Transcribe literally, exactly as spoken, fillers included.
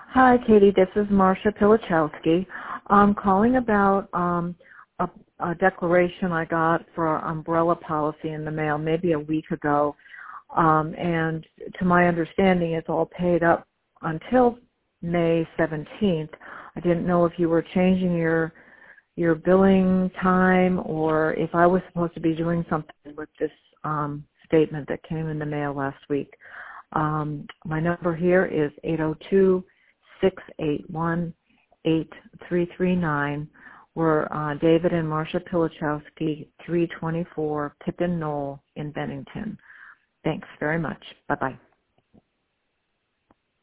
Hi, Katie. This is Marcia Pilichowski. I'm calling about um, a, a declaration I got for our umbrella policy in the mail maybe a week ago. Um, and to my understanding, it's all paid up until May seventeenth. I didn't know if you were changing your your billing time or if I was supposed to be doing something with this um, statement that came in the mail last week. Um, my number here is eight oh two, six eight one, eight three three nine. We're uh, David and Marcia Pilichowski, three twenty-four Pippin Knoll in Bennington. Thanks very much. Bye-bye.